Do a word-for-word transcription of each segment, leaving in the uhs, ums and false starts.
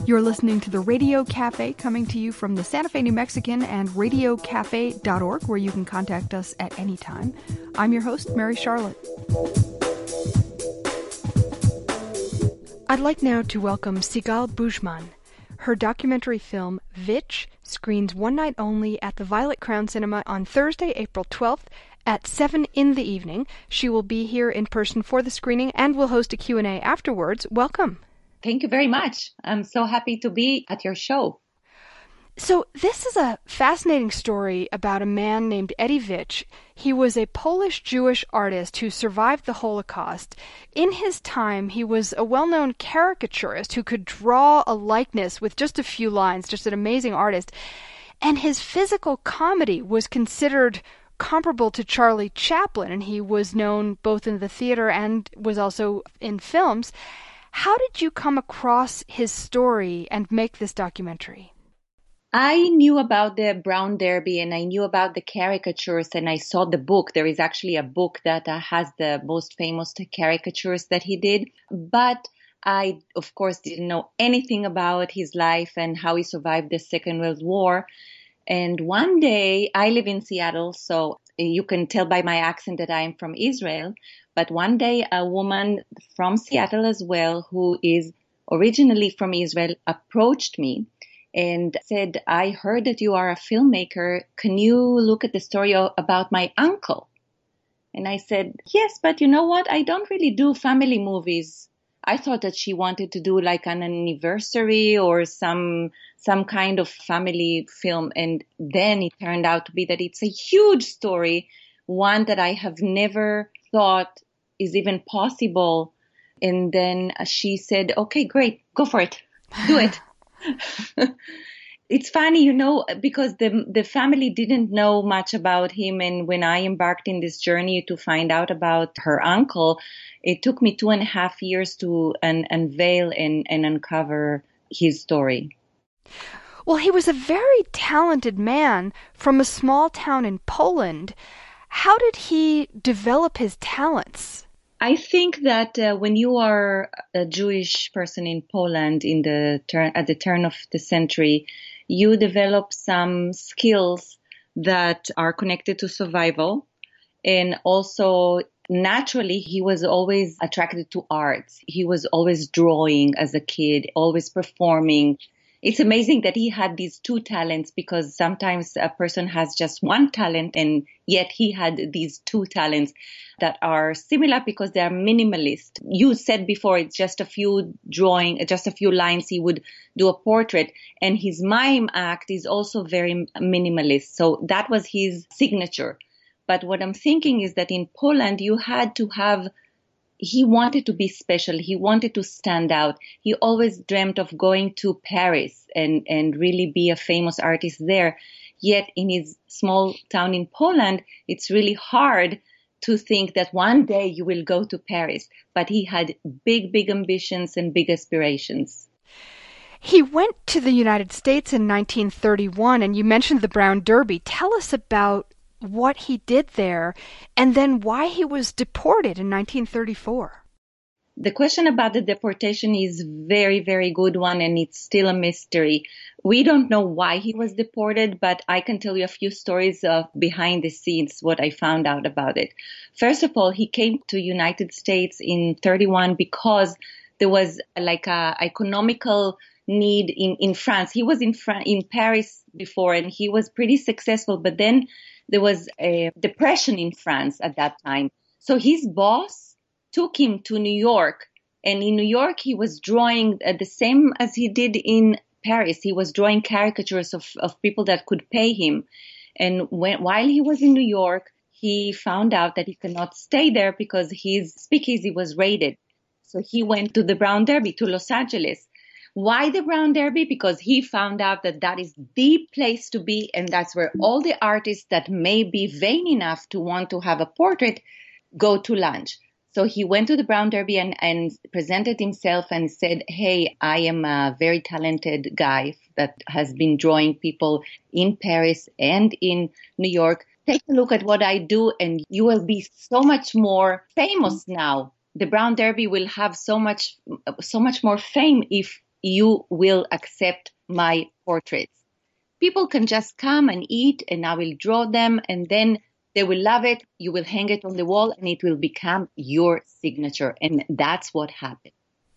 You're listening to the Radio Cafe, coming to you from the Santa Fe New Mexican and radio cafe dot org, where you can contact us at any time. I'm your host, Mary Charlotte. I'd like now to welcome Sigal Bujman. Her documentary film, Vitch, screens one night only at the Violet Crown Cinema on Thursday, April twelfth at seven in the evening. She will be here in person for the screening and will host a Q and A afterwards. Welcome. Thank you very much. I'm so happy to be at your show. So this is a fascinating story about a man named Eddie Vitch. He was a Polish-Jewish artist who survived the Holocaust. In his time, he was a well-known caricaturist who could draw a likeness with just a few lines, just an amazing artist. And his physical comedy was considered comparable to Charlie Chaplin, and he was known both in the theater and was also in films. How did you come across his story and make this documentary? I knew about the Brown Derby and I knew about the caricatures and I saw the book. There is actually a book that uh, has the most famous caricatures that he did. But I, of course, didn't know anything about his life and how he survived the Second World War. And one day, I live in Seattle, so you can tell by my accent that I am from Israel. But one day, a woman from Seattle as well, who is originally from Israel, approached me and said, I heard that you are a filmmaker. Can you look at the story about my uncle? And I said, yes, but you know what? I don't really do family movies. I thought that she wanted to do like an anniversary or some some kind of family film. And then it turned out to be that it's a huge story, one that I have never thought is even possible. And then she said, okay, great, go for it. Do it. It's funny, you know, because the the family didn't know much about him. And when I embarked in this journey to find out about her uncle, it took me two and a half years to un- unveil and, and uncover his story. Well, he was a very talented man from a small town in Poland. How did he develop his talents? I think that uh, when you are a Jewish person in Poland in the turn at the turn of the century, you develop some skills that are connected to survival. And also, naturally, he was always attracted to arts. He was always drawing as a kid, always performing. It's amazing that he had these two talents, because sometimes a person has just one talent and yet he had these two talents that are similar because they are minimalist. You said before, it's just a few drawing, just a few lines. He would do a portrait, and his mime act is also very minimalist. So that was his signature. But what I'm thinking is that in Poland, you had to have He wanted to be special. He wanted to stand out. He always dreamt of going to Paris and, and really be a famous artist there. Yet in his small town in Poland, it's really hard to think that one day you will go to Paris. But he had big, big ambitions and big aspirations. He went to the United States in nineteen thirty-one, and you mentioned the Brown Derby. Tell us about what he did there, and then why he was deported in nineteen thirty-four. The question about the deportation is very, very good one, and it's still a mystery. We don't know why he was deported, but I can tell you a few stories of behind the scenes, what I found out about it. First of all, he came to United States in thirty-one because there was like a economical need in, in France. He was in Fran- in Paris before, and he was pretty successful, but then there was a depression in France at that time. So his boss took him to New York. And in New York, he was drawing uh, the same as he did in Paris. He was drawing caricatures of, of people that could pay him. And when, while he was in New York, he found out that he could not stay there because his speakeasy was raided. So he went to the Brown Derby, to Los Angeles. Why the Brown Derby? Because he found out that that is the place to be, and that's where all the artists that may be vain enough to want to have a portrait go to lunch. So he went to the Brown Derby and, and presented himself and said, hey, I am a very talented guy that has been drawing people in Paris and in New York. Take a look at what I do, and you will be so much more famous now. The Brown Derby will have so much, so much more fame if you will accept my portraits. People can just come and eat and I will draw them and then they will love it. You will hang it on the wall and it will become your signature. And that's what happened.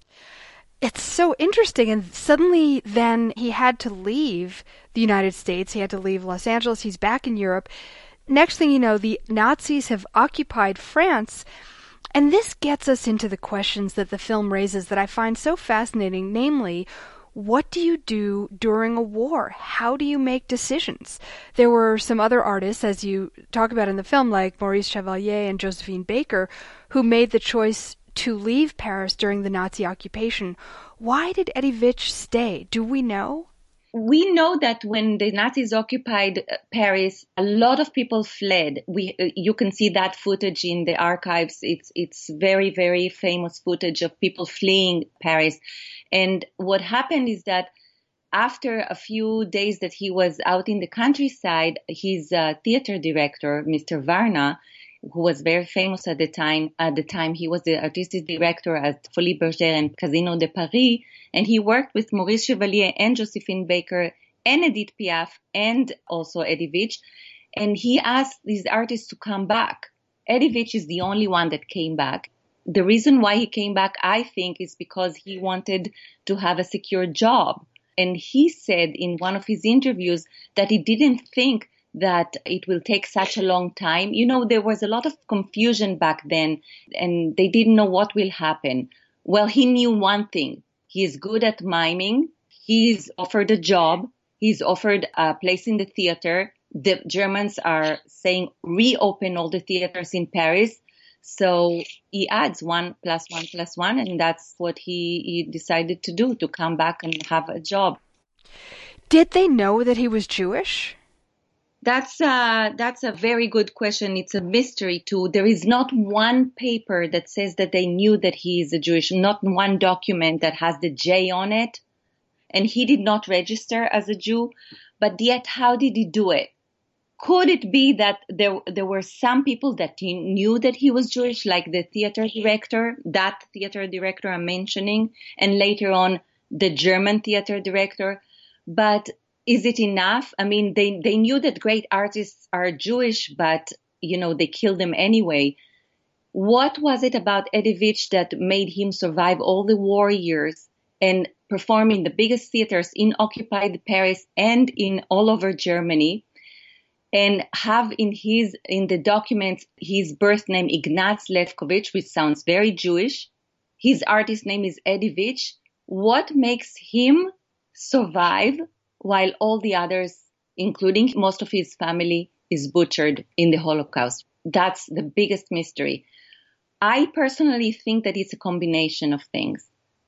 It's so interesting. And suddenly then he had to leave the United States. He had to leave Los Angeles. He's back in Europe. Next thing you know, the Nazis have occupied France. And this gets us into the questions that the film raises that I find so fascinating, namely, what do you do during a war? How do you make decisions? There were some other artists, as you talk about in the film, like Maurice Chevalier and Josephine Baker, who made the choice to leave Paris during the Nazi occupation. Why did Eddie Vitch stay? Do we know? We know that when the Nazis occupied Paris, a lot of people fled. We, uh, you can see that footage in the archives. It's, it's very, very famous footage of people fleeing Paris. And what happened is that after a few days that he was out in the countryside, his uh, theater director, Mister Varna, who was very famous at the time, at the time he was the artistic director at Folies Bergère and Casino de Paris, and he worked with Maurice Chevalier and Josephine Baker and Edith Piaf and also Eddie Vitch, and he asked these artists to come back. Eddie Vitch is the only one that came back. The reason why he came back, I think, is because he wanted to have a secure job. And he said in one of his interviews that he didn't think that it will take such a long time. You know, there was a lot of confusion back then and they didn't know what will happen. Well, he knew one thing. He is good at miming. He's offered a job. He's offered a place in the theater. The Germans are saying reopen all the theaters in Paris. So he adds one plus one plus one, and that's what he, he decided to do, to come back and have a job. Did they know that he was Jewish? That's a, that's a very good question. It's a mystery too. There is not one paper that says that they knew that he is a Jewish, not one document that has the J on it. And he did not register as a Jew, but yet how did he do it? Could it be that there there were some people that he knew that he was Jewish, like the theater director, that theater director I'm mentioning, and later on the German theater director? But is it enough? I mean, they, they knew that great artists are Jewish, but, you know, they killed them anyway. What was it about Eddie Vitch that made him survive all the war years and perform in the biggest theaters in occupied Paris and in all over Germany? And have in his, in the documents, his birth name, Ignaz Levkovich, which sounds very Jewish. His artist name is Eddie Vitch. What makes him survive while all the others, including most of his family, is butchered in the Holocaust? That's the biggest mystery. I personally think that it's a combination of things.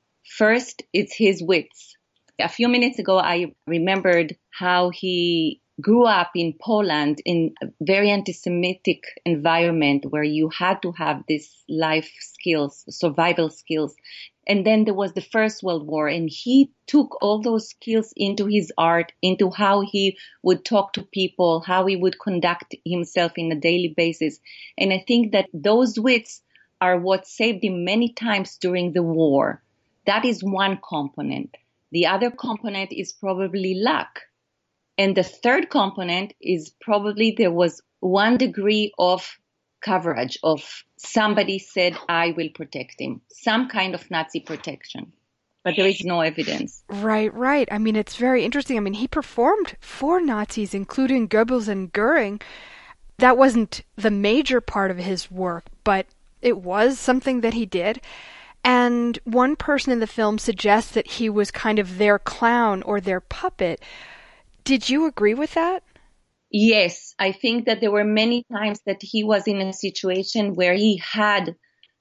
First, it's his wits. A few minutes ago, I remembered how he grew up in Poland in a very anti-Semitic environment where you had to have these life skills, survival skills. And then there was the First World War, and he took all those skills into his art, into how he would talk to people, how he would conduct himself in a daily basis. And I think that those wits are what saved him many times during the war. That is one component. The other component is probably luck. And the third component is probably there was one degree of coverage of somebody said, I will protect him, some kind of Nazi protection. But there is no evidence. Right, right. I mean, it's very interesting. I mean, he performed for Nazis, including Goebbels and Goering. That wasn't the major part of his work, but it was something that he did. And one person in the film suggests that he was kind of their clown or their puppet. Did you agree with that? Yes, I think that there were many times that he was in a situation where he had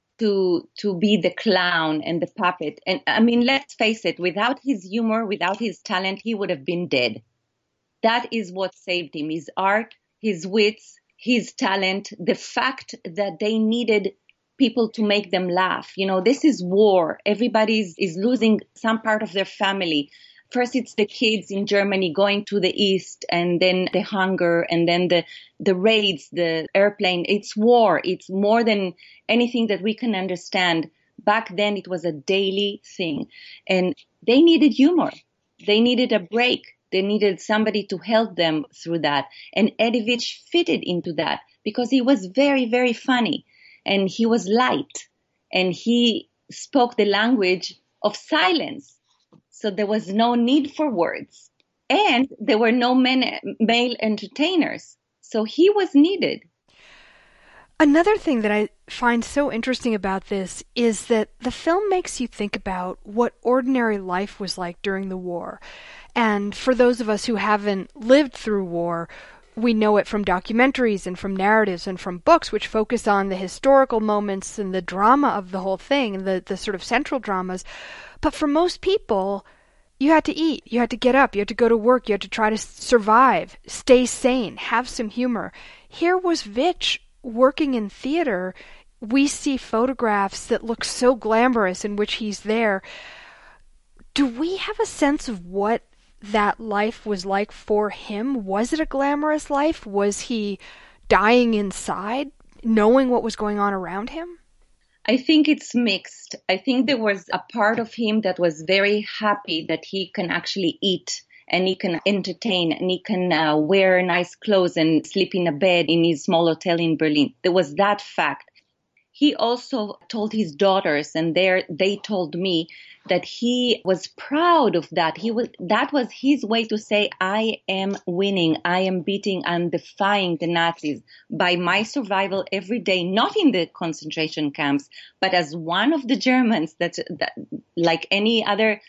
to to be the clown and the puppet. And I mean, let's face it, without his humor, without his talent, he would have been dead. That is what saved him, his art, his wits, his talent, the fact that they needed people to make them laugh. You know, this is war. Everybody is, is losing some part of their family. First, it's the kids in Germany going to the east, and then the hunger, and then the, the raids, the airplane. It's war. It's more than anything that we can understand. Back then, it was a daily thing. And They needed humor. They needed a break. They needed somebody to help them through that. And Eddie Vitch fitted into that because he was very, very funny and he was light and he spoke the language of silence. So there was no need for words and there were no men, male entertainers. So he was needed. Another thing that I find so interesting about this is that the film makes you think about what ordinary life was like during the war. And for those of us who haven't lived through war, we know it from documentaries and from narratives and from books which focus on the historical moments and the drama of the whole thing, and the, the sort of central dramas. But for most people, you had to eat, you had to get up, you had to go to work, you had to try to survive, stay sane, have some humor. Here was Vitch working in theater. We see photographs that look so glamorous in which he's there. Do we have a sense of what that life was like for him? Was it a glamorous life? Was he dying inside, knowing what was going on around him? I think it's mixed. I think there was a part of him that was very happy that he can actually eat and he can entertain and he can uh, wear nice clothes and sleep in a bed in his small hotel in Berlin. There was that fact. He also told his daughters, and they told me that he was proud of that. He was, that was his way to say, I am winning, I am beating, I'm defying the Nazis by my survival every day, not in the concentration camps, but as one of the Germans that, that like any other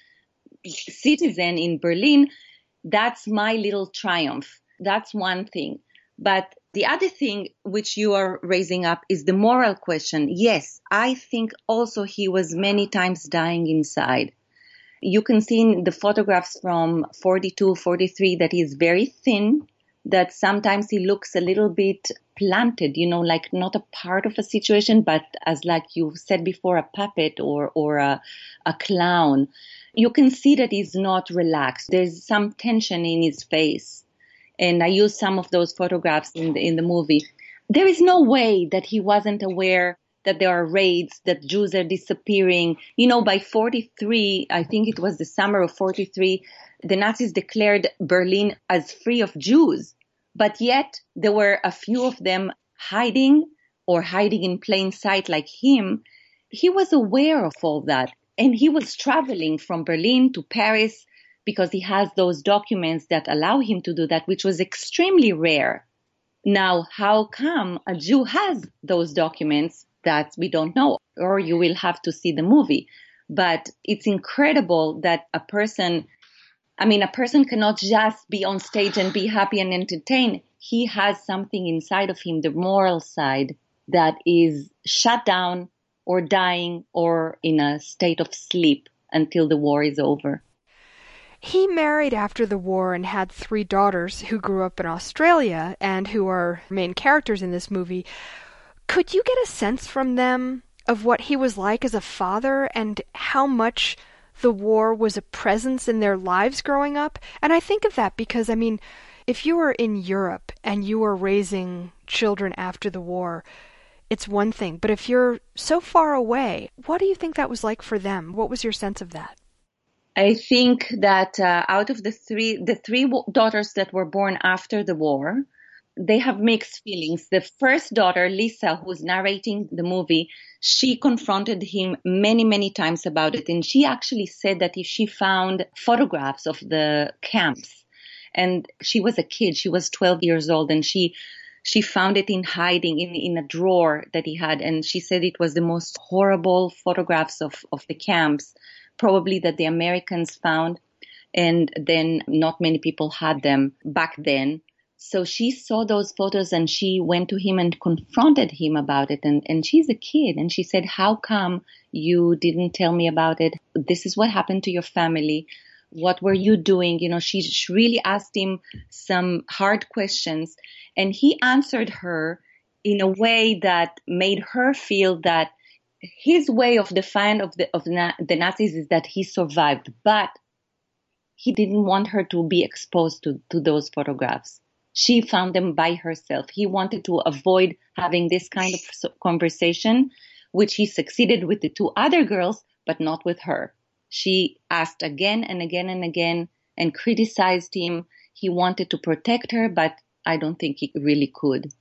citizen in Berlin. That's my little triumph. That's one thing. But the other thing which you are raising up is the moral question. Yes, I think also he was many times dying inside. You can see in the photographs from forty-two, forty-three that he's very thin, that sometimes he looks a little bit planted, you know, like not a part of a situation, but as like you said before, a puppet or, or a, a clown. You can see that he's not relaxed. There's some tension in his face. And I use some of those photographs in the, in the movie. There is no way that he wasn't aware that there are raids, that Jews are disappearing. You know, by forty-three, I think it was the summer of forty-three, the Nazis declared Berlin as free of Jews. But yet there were a few of them hiding or hiding in plain sight like him. He was aware of all that. And he was traveling from Berlin to Paris because he has those documents that allow him to do that, which was extremely rare. Now, how come a Jew has those documents? That we don't know, or you will have to see the movie. But it's incredible that a person, I mean, a person cannot just be on stage and be happy and entertained. He has something inside of him, the moral side, that is shut down or dying or in a state of sleep until the war is over. He married after the war and had three daughters who grew up in Australia and who are main characters in this movie. Could you get a sense from them of what he was like as a father and how much the war was a presence in their lives growing up? And I think of that because, I mean, if you were in Europe and you were raising children after the war, it's one thing. But if you're so far away, what do you think that was like for them? What was your sense of that? I think that uh, out of the three, the three w- daughters that were born after the war, they have mixed feelings. The first daughter, Lisa, who's narrating the movie, she confronted him many, many times about it. And she actually said that if she found photographs of the camps, and she was a kid, she was twelve years old, and she she found it in hiding in, in a drawer that he had. And she said it was the most horrible photographs of, of the camps, probably that the Americans found. And then not many people had them back then. So she saw those photos and she went to him and confronted him about it. And, and she's a kid. And she said, how come you didn't tell me about it? This is what happened to your family. What were you doing? You know, she, she really asked him some hard questions. And he answered her in a way that made her feel that his way of defining of the, of na- the Nazis is that he survived. But he didn't want her to be exposed to, to those photographs. She found them by herself. He wanted to avoid having this kind of conversation, which he succeeded with the two other girls, but not with her. She asked again and again and again and criticized him. He wanted to protect her, but I don't think he really could.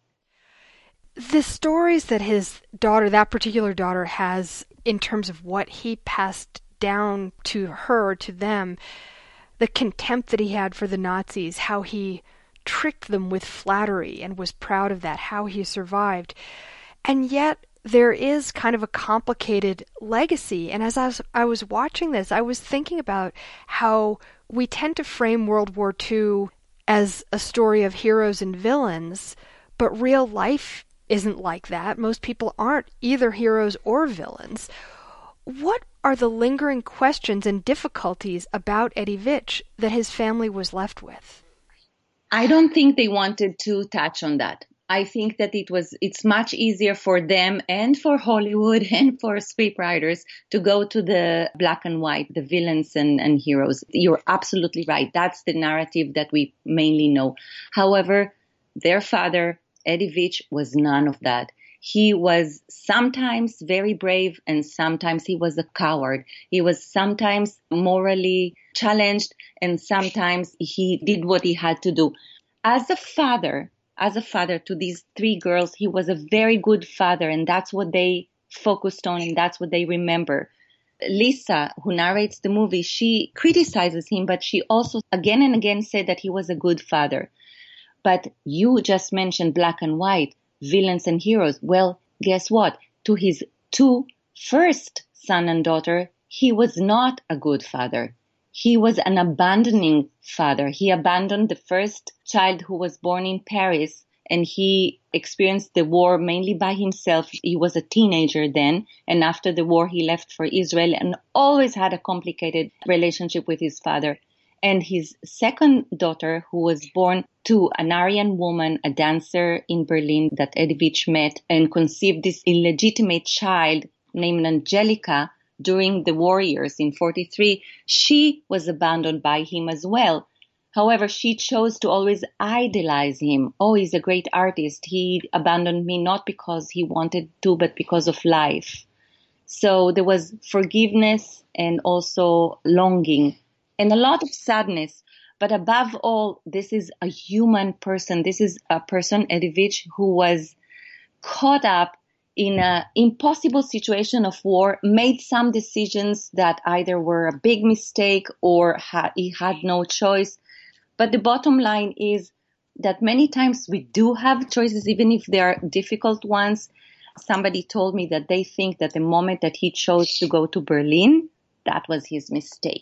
The stories that his daughter, that particular daughter, has in terms of what he passed down to her, to them, the contempt that he had for the Nazis, how he tricked them with flattery and was proud of that, how he survived. And yet there is kind of a complicated legacy. And as I was, I was watching this, I was thinking about how we tend to frame World War Two as a story of heroes and villains, but real life isn't like that. Most people aren't either heroes or villains. What are the lingering questions and difficulties about Eddie Vitch that his family was left with? I don't think they wanted to touch on that. I think that it was, it's much easier for them and for Hollywood and for scriptwriters to go to the black and white, the villains and, and heroes. You're absolutely right. That's the narrative that we mainly know. However, their father, Eddie Vitch, was none of that. He was sometimes very brave and sometimes he was a coward. He was sometimes morally challenged and sometimes he did what he had to do. As a father, as a father to these three girls, he was a very good father, and that's what they focused on and that's what they remember. Lisa, who narrates the movie, she criticizes him, but she also again and again said that he was a good father. But you just mentioned black and white, villains and heroes. Well, guess what? To his two first son and daughter, he was not a good father. He was an abandoning father. He abandoned the first child who was born in Paris, and he experienced the war mainly by himself. He was a teenager then, and after the war he left for Israel and always had a complicated relationship with his father. And his second daughter, who was born to an Aryan woman, a dancer in Berlin that Eddie Vitch met and conceived this illegitimate child named Angelica during the war years in forty-three, she was abandoned by him as well. However, she chose to always idolize him. Oh, he's a great artist. He abandoned me not because he wanted to, but because of life. So there was forgiveness and also longing and a lot of sadness. But above all, this is a human person. This is a person, Eddie Vitch, who was caught up in an impossible situation of war, made some decisions that either were a big mistake or ha- he had no choice. But the bottom line is that many times we do have choices, even if they are difficult ones. Somebody told me that they think that the moment that he chose to go to Berlin, that was his mistake.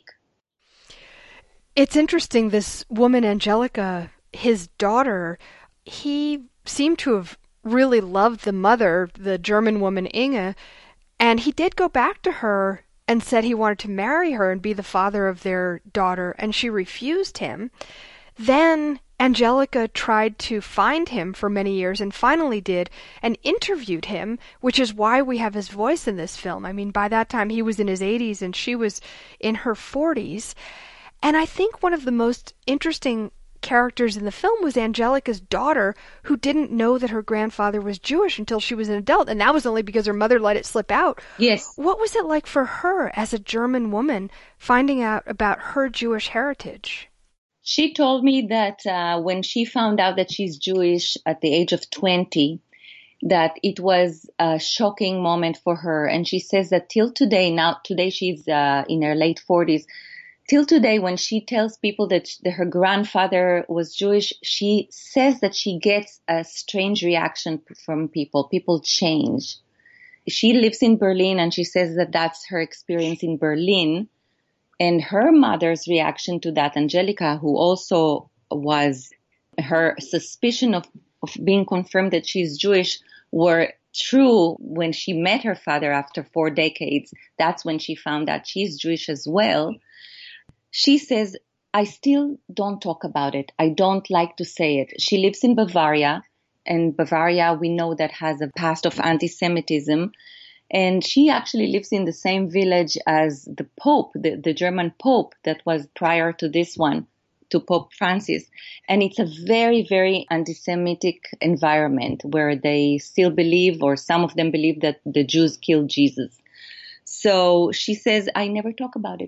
It's interesting, this woman, Angelica, his daughter, he seemed to have really loved the mother, the German woman Inge, and he did go back to her and said he wanted to marry her and be the father of their daughter, and she refused him. Then Angelica tried to find him for many years and finally did, and interviewed him, which is why we have his voice in this film. I mean, by that time he was in his eighties and she was in her forties. And I think one of the most interesting characters in the film was Angelica's daughter, who didn't know that her grandfather was Jewish until she was an adult, and that was only because her mother let it slip out. Yes. What was it like for her as a German woman finding out about her Jewish heritage? She told me that uh, when she found out that she's Jewish at the age of twenty, that it was a shocking moment for her. And she says that till today, now today she's uh, in her late forties, till today, when she tells people that, that her grandfather was Jewish, she says that she gets a strange reaction from people. People change. She lives in Berlin and she says that that's her experience in Berlin. And her mother's reaction to that, Angelica, who also was, her suspicion of, of being confirmed that she's Jewish were true when she met her father after four decades. That's when she found out she's Jewish as well. She says, I still don't talk about it. I don't like to say it. She lives in Bavaria, and Bavaria, we know that has a past of anti-Semitism. And she actually lives in the same village as the Pope, the, the German Pope that was prior to this one, to Pope Francis. And it's a very, very anti-Semitic environment where they still believe, or some of them believe, that the Jews killed Jesus. So she says, I never talk about it.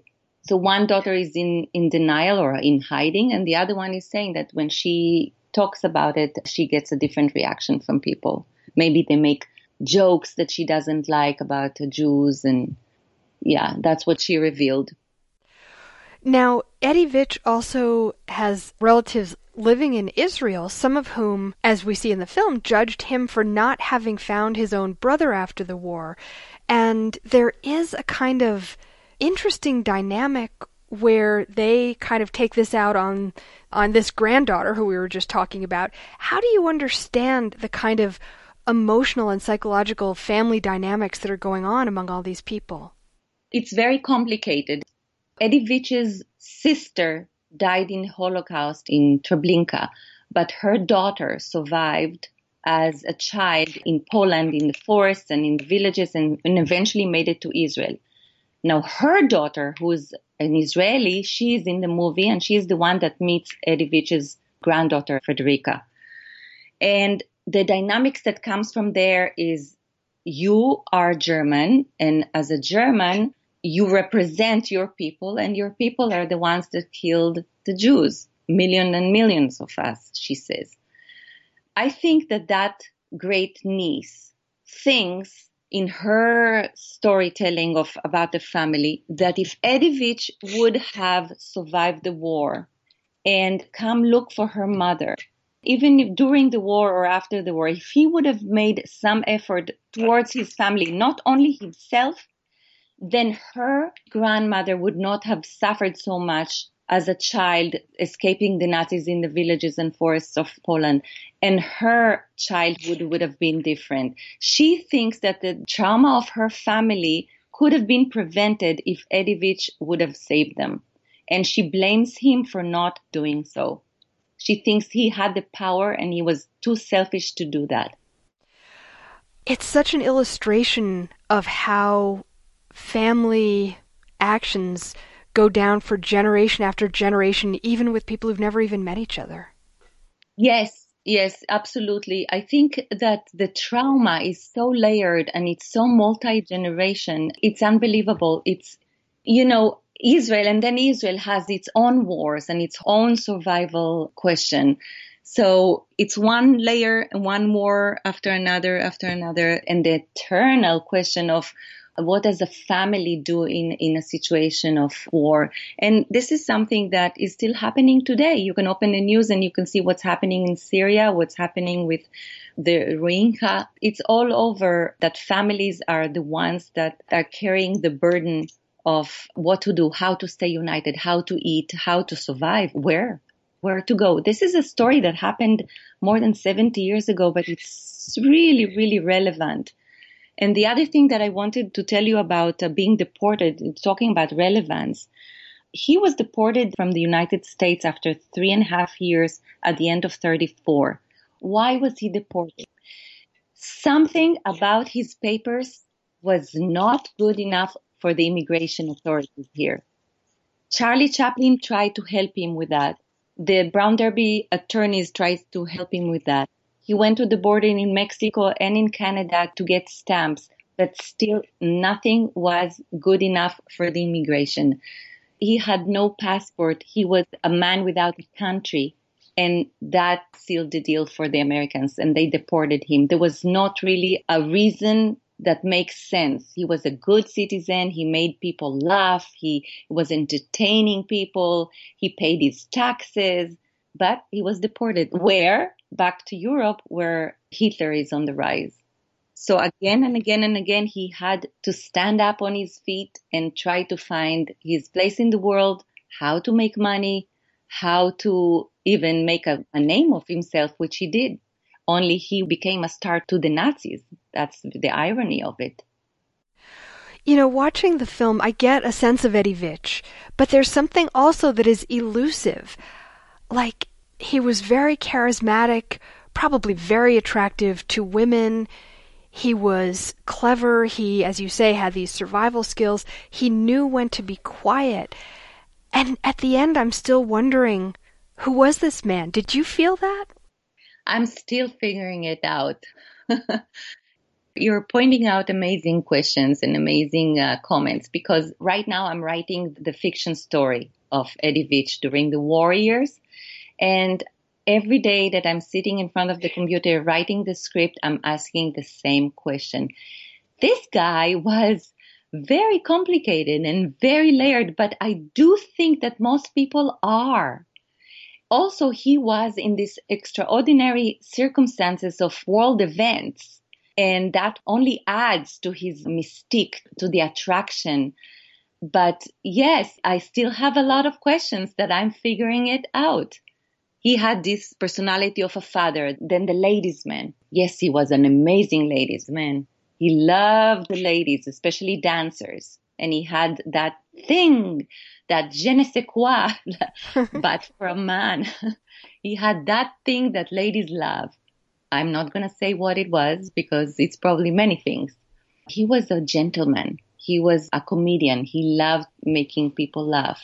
So one daughter is in, in denial or in hiding, and the other one is saying that when she talks about it, she gets a different reaction from people. Maybe they make jokes that she doesn't like about the Jews, and yeah, that's what she revealed. Now, Eddie Vitch also has relatives living in Israel, some of whom, as we see in the film, judged him for not having found his own brother after the war. And there is a kind of interesting dynamic where they kind of take this out on on this granddaughter who we were just talking about. How do you understand the kind of emotional and psychological family dynamics that are going on among all these people? It's very complicated. Eddie Vitch's sister died in Holocaust in Treblinka, but her daughter survived as a child in Poland, in the forests and in the villages, and, and eventually made it to Israel. Now, her daughter, who's an Israeli, she's in the movie, and she's the one that meets Eddie Vitch's granddaughter, Frederica. And the dynamics that comes from there is you are German, and as a German, you represent your people, and your people are the ones that killed the Jews, millions and millions of us, she says. I think that that great niece thinks in her storytelling of about the family that if Eddie Vitch would have survived the war and come look for her mother, even if during the war or after the war, if he would have made some effort towards his family, not only himself, then her grandmother would not have suffered so much as a child escaping the Nazis in the villages and forests of Poland. And her childhood would have been different. She thinks that the trauma of her family could have been prevented if Eddie Vitch would have saved them. And she blames him for not doing so. She thinks he had the power and he was too selfish to do that. It's such an illustration of how family actions go down for generation after generation, even with people who've never even met each other. Yes, yes, absolutely. I think that the trauma is so layered and it's so multi-generation. It's unbelievable. It's, you know, Israel, and then Israel has its own wars and its own survival question. So it's one layer, one war after another, after another, and the eternal question of what does a family do in, in a situation of war? And this is something that is still happening today. You can open the news and you can see what's happening in Syria, what's happening with the Rohingya. It's all over that families are the ones that are carrying the burden of what to do, how to stay united, how to eat, how to survive, where, where to go. This is a story that happened more than seventy years ago, but it's really, really relevant. And the other thing that I wanted to tell you about uh, being deported, talking about relevance, he was deported from the United States after three and a half years at the end of thirty-four. Why was he deported? Something about his papers was not good enough for the immigration authorities here. Charlie Chaplin tried to help him with that. The Brown Derby attorneys tried to help him with that. He went to the border in Mexico and in Canada to get stamps, but still nothing was good enough for the immigration. He had no passport. He was a man without a country, and that sealed the deal for the Americans, and they deported him. There was not really a reason that makes sense. He was a good citizen. He made people laugh. He was entertaining people. He paid his taxes, but he was deported. Where? Back to Europe, where Hitler is on the rise. So again and again and again, he had to stand up on his feet and try to find his place in the world, how to make money, how to even make a, a name of himself, which he did. Only he became a star to the Nazis. That's the irony of it. You know, watching the film, I get a sense of Eddie Vitch, but there's something also that is elusive. Like, he was very charismatic, probably very attractive to women. He was clever. He, as you say, had these survival skills. He knew when to be quiet. And at the end, I'm still wondering, who was this man? Did you feel that? I'm still figuring it out. You're pointing out amazing questions and amazing uh, comments, because right now I'm writing the fiction story of Eddie Vitch during the war years. And every day that I'm sitting in front of the computer writing the script, I'm asking the same question. This guy was very complicated and very layered, but I do think that most people are. Also, he was in these extraordinary circumstances of world events. And that only adds to his mystique, to the attraction. But yes, I still have a lot of questions that I'm figuring it out. He had this personality of a father, then the ladies' man. Yes, he was an amazing ladies' man. He loved the ladies, especially dancers. And he had that thing, that je ne sais quoi, but for a man. He had that thing that ladies love. I'm not going to say what it was because it's probably many things. He was a gentleman. He was a comedian. He loved making people laugh.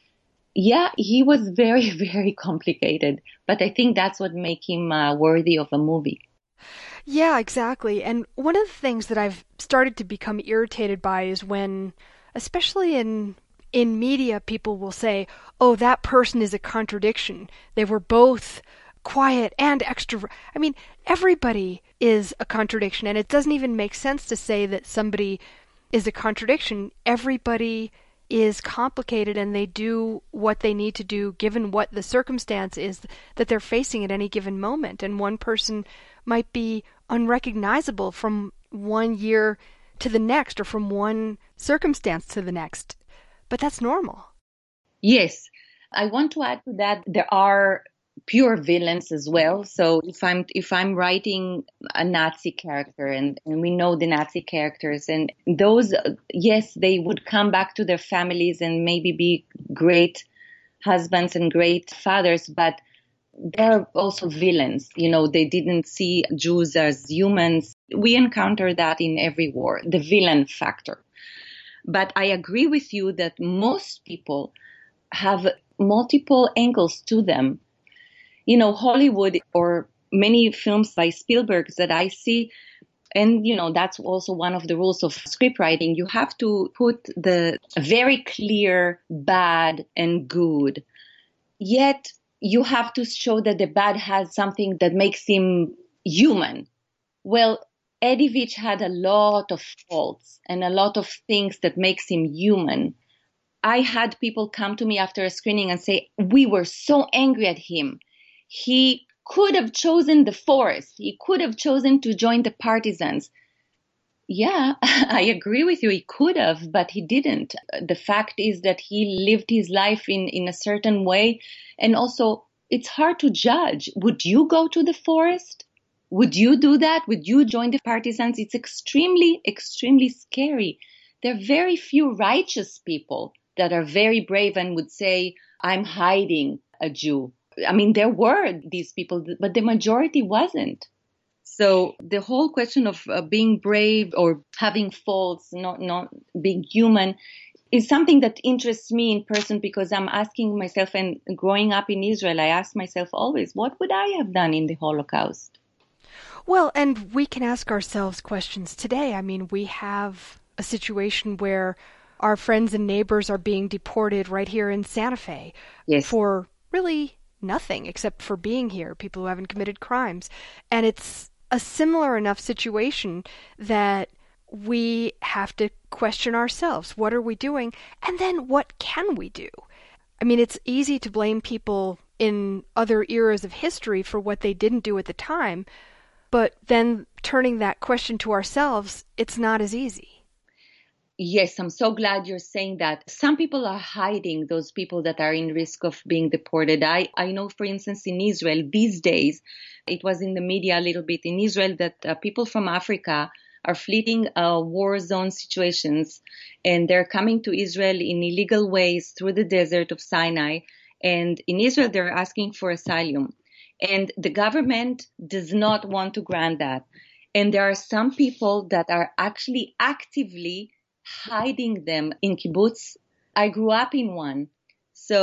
Yeah, he was very, very complicated, but I think that's what made him uh, worthy of a movie. Yeah, exactly. And one of the things that I've started to become irritated by is when, especially in in media, people will say, oh, that person is a contradiction. They were both quiet and extrovert. I mean, everybody is a contradiction, and it doesn't even make sense to say that somebody is a contradiction. Everybody is complicated, and they do what they need to do given what the circumstance is that they're facing at any given moment. And one person might be unrecognizable from one year to the next or from one circumstance to the next. But that's normal. Yes. I want to add to that, there are pure villains as well. So if I'm if I'm writing a Nazi character, and, and we know the Nazi characters, and those, yes, they would come back to their families and maybe be great husbands and great fathers, but they're also villains. You know, they didn't see Jews as humans. We encounter that in every war, the villain factor. But I agree with you that most people have multiple angles to them. You know, Hollywood or many films by Spielberg that I see, and, you know, that's also one of the rules of script writing. You have to put the very clear bad and good. Yet you have to show that the bad has something that makes him human. Well, Eddie Vitch had a lot of faults and a lot of things that makes him human. I had people come to me after a screening and say, we were so angry at him. He could have chosen the forest. He could have chosen to join the partisans. Yeah, I agree with you. He could have, but he didn't. The fact is that he lived his life in, in a certain way. And also, it's hard to judge. Would you go to the forest? Would you do that? Would you join the partisans? It's extremely, extremely scary. There are very few righteous people that are very brave and would say, I'm hiding a Jew. I mean, there were these people, but the majority wasn't. So the whole question of uh, being brave or having faults, not not being human, is something that interests me in person, because I'm asking myself, and growing up in Israel, I ask myself always, what would I have done in the Holocaust? Well, and we can ask ourselves questions today. I mean, we have a situation where our friends and neighbors are being deported right here in Santa Fe. Yes. For really nothing except for being here, people who haven't committed crimes. And it's a similar enough situation that we have to question ourselves. What are we doing? And then what can we do? I mean, it's easy to blame people in other eras of history for what they didn't do at the time, but then turning that question to ourselves, it's not as easy. Yes, I'm so glad you're saying that. Some people are hiding those people that are in risk of being deported. I, I know, for instance, in Israel these days, it was in the media a little bit in Israel that uh, people from Africa are fleeing uh, war zone situations, and they're coming to Israel in illegal ways through the desert of Sinai. And in Israel, they're asking for asylum. And the government does not want to grant that. And there are some people that are actually actively hiding them in kibbutz. I grew up in one. So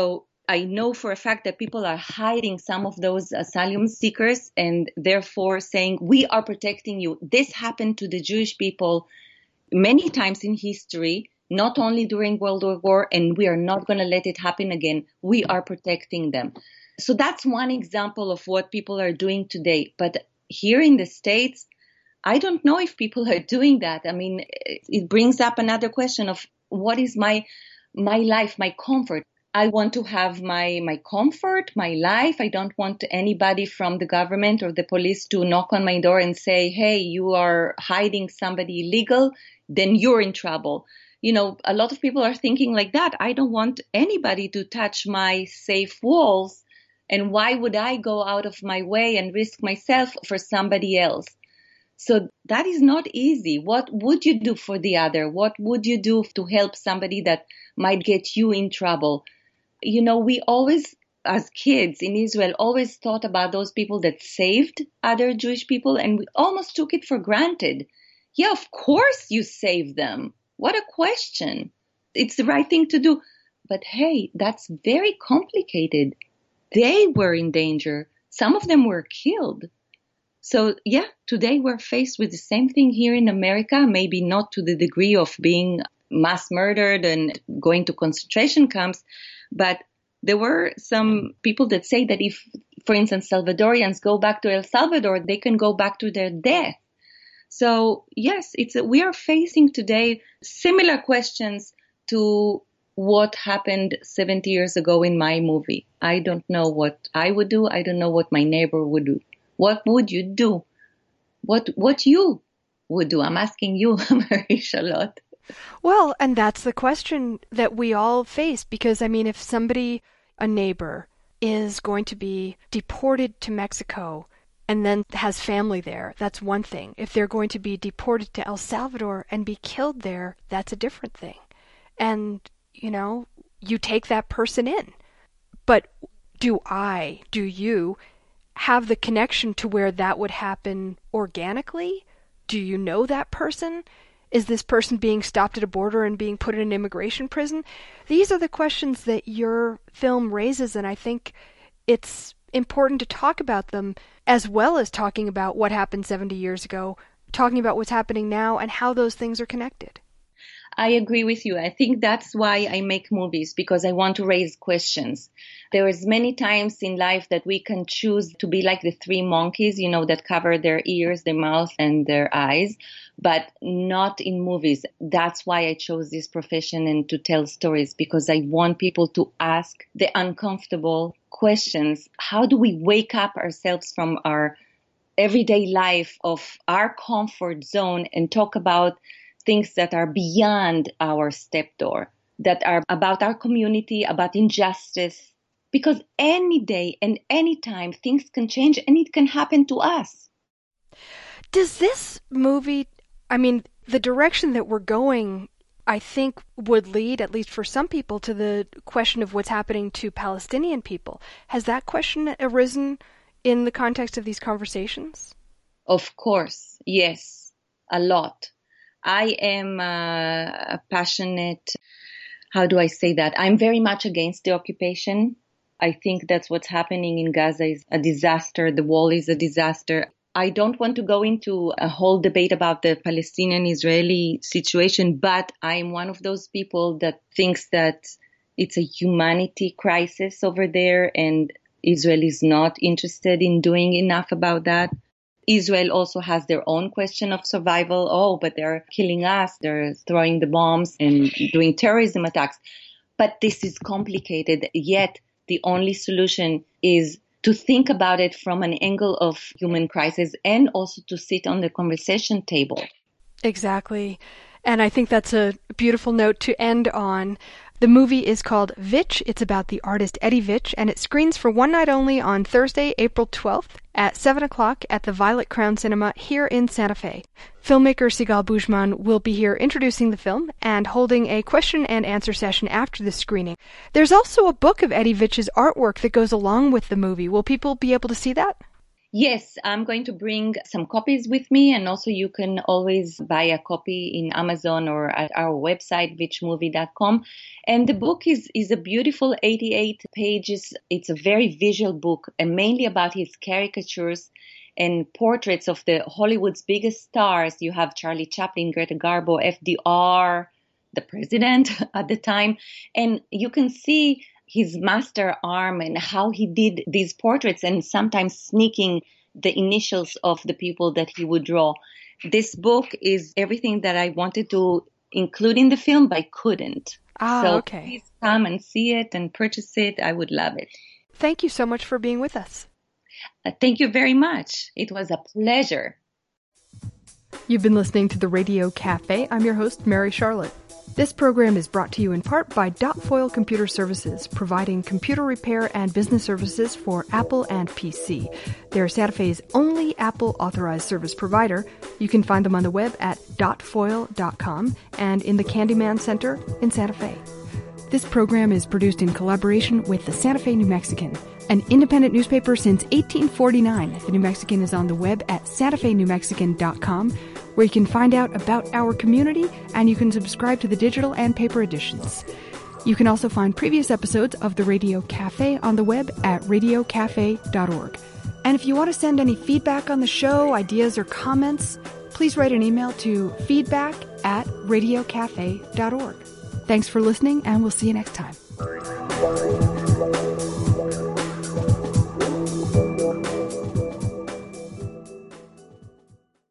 I know for a fact that people are hiding some of those asylum seekers and therefore saying, we are protecting you. This happened to the Jewish people many times in history, not only during World War One, and we are not going to let it happen again. We are protecting them. So that's one example of what people are doing today. But here in the States, I don't know if people are doing that. I mean, it brings up another question of what is my my life, my comfort. I want to have my, my comfort, my life. I don't want anybody from the government or the police to knock on my door and say, hey, you are hiding somebody illegal, then you're in trouble. You know, a lot of people are thinking like that. I don't want anybody to touch my safe walls. And why would I go out of my way and risk myself for somebody else? So that is not easy. What would you do for the other? What would you do to help somebody that might get you in trouble? You know, we always, as kids in Israel, always thought about those people that saved other Jewish people, and we almost took it for granted. Yeah, of course you saved them. What a question. It's the right thing to do. But hey, that's very complicated. They were in danger. Some of them were killed. So yeah, today we're faced with the same thing here in America, maybe not to the degree of being mass murdered and going to concentration camps, but there were some people that say that if, for instance, Salvadorians go back to El Salvador, they can go back to their death. So yes, it's a, we are facing today similar questions to what happened seventy years ago in my movie. I don't know what I would do. I don't know what my neighbor would do. What would you do? What what you would do? I'm asking you, Marie-Charlotte. Well, and that's the question that we all face, because, I mean, if somebody, a neighbor, is going to be deported to Mexico and then has family there, that's one thing. If they're going to be deported to El Salvador and be killed there, that's a different thing. And, you know, you take that person in. But do I, do you, have the connection to where that would happen organically? Do you know that person? Is this person being stopped at a border and being put in an immigration prison? These are the questions that your film raises, and I think it's important to talk about them as well as talking about what happened seventy years ago, talking about what's happening now and how those things are connected. I agree with you. I think that's why I make movies, because I want to raise questions. There is many times in life that we can choose to be like the three monkeys, you know, that cover their ears, their mouth, and their eyes, but not in movies. That's why I chose this profession and to tell stories, because I want people to ask the uncomfortable questions. How do we wake up ourselves from our everyday life of our comfort zone and talk about things that are beyond our step door, that are about our community, about injustice? Because any day and any time things can change and it can happen to us. Does this movie, I mean, the direction that we're going, I think would lead, at least for some people, to the question of what's happening to Palestinian people. Has that question arisen in the context of these conversations? Of course, yes, a lot. I am uh, a passionate, how do I say that? I'm very much against the occupation. I think that's what's happening in Gaza is a disaster. The wall is a disaster. I don't want to go into a whole debate about the Palestinian-Israeli situation, but I'm one of those people that thinks that it's a humanity crisis over there and Israel is not interested in doing enough about that. Israel also has their own question of survival. Oh, but they're killing us. They're throwing the bombs and doing terrorism attacks. But this is complicated. Yet the only solution is to think about it from an angle of human crisis and also to sit on the conversation table. Exactly. And I think that's a beautiful note to end on. The movie is called Vitch. It's about the artist Eddie Vitch, and it screens for one night only on Thursday, April twelfth at seven o'clock at the Violet Crown Cinema here in Santa Fe. Filmmaker Sigal Bushman will be here introducing the film and holding a question and answer session after the screening. There's also a book of Eddie Vitch's artwork that goes along with the movie. Will people be able to see that? Yes, I'm going to bring some copies with me, and also you can always buy a copy in Amazon or at our website, vitch movie dot com. And the book is, is a beautiful eighty-eight pages. It's a very visual book, and mainly about his caricatures and portraits of the Hollywood's biggest stars. You have Charlie Chaplin, Greta Garbo, F D R, the president at the time, and you can see his master arm and how he did these portraits, and sometimes sneaking the initials of the people that he would draw. This book is everything that I wanted to include in the film, but I couldn't. Ah, so okay. Please come and see it and purchase it. I would love it. Thank you so much for being with us. Uh, thank you very much. It was a pleasure. You've been listening to the Radio Cafe. I'm your host, Mary Charlotte. This program is brought to you in part by Dot Foil Computer Services, providing computer repair and business services for Apple and P C. They're Santa Fe's only Apple authorized service provider. You can find them on the web at dot foil dot com and in the Candyman Center in Santa Fe. This program is produced in collaboration with the Santa Fe New Mexican, an independent newspaper since eighteen forty-nine. The New Mexican is on the web at santa fe new mexican dot com, where you can find out about our community and you can subscribe to the digital and paper editions. You can also find previous episodes of the Radio Cafe on the web at radio cafe dot org. And if you want to send any feedback on the show, ideas, or comments, please write an email to feedback at radio cafe dot org. Thanks for listening, and we'll see you next time.